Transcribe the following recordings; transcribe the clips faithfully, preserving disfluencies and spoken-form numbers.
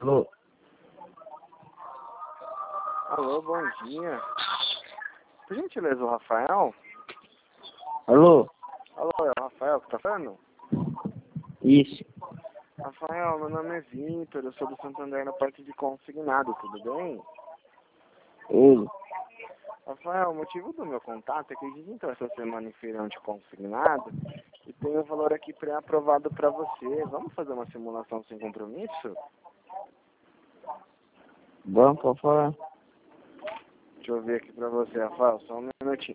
Alô? Alô, bom dia. Por gentileza, o Rafael? Alô? Alô, é o Rafael que tá falando? Isso. Rafael, meu nome é Vitor, eu sou do Santander na parte de consignado, tudo bem? Oi. Rafael, o motivo do meu contato é que a gente entrou essa semana em feirão de consignado e tem o valor aqui pré-aprovado para você. Vamos fazer uma simulação sem compromisso? Vamos, pode falar. Deixa eu ver aqui para você, Rafael, só um minutinho.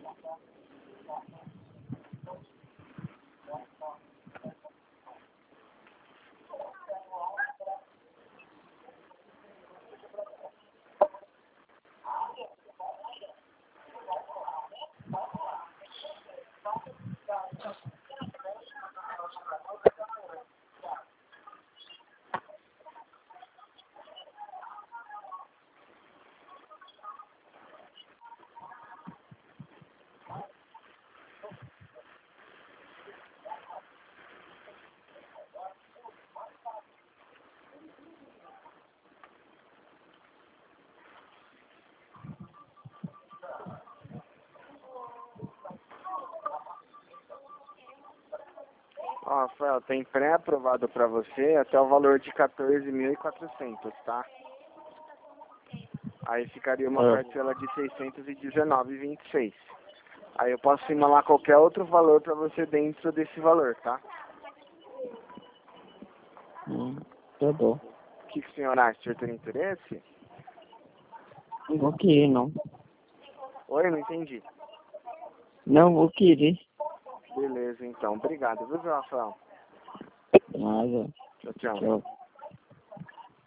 Ó, Rafael, tem pré-aprovado para você até o valor de quatorze mil e quatrocentos, tá? Aí ficaria uma Ah. parcela de seiscentos e dezenove e vinte e seis. Aí eu posso simular qualquer outro valor para você dentro desse valor, tá? Hum, tá bom. O que, que o senhor acha? O senhor tem interesse? Não vou querer, não. Oi, não entendi. Não vou querer. Beleza, então. Obrigado, viu, Rafael? Nada. Tchau, tchau. Tchau.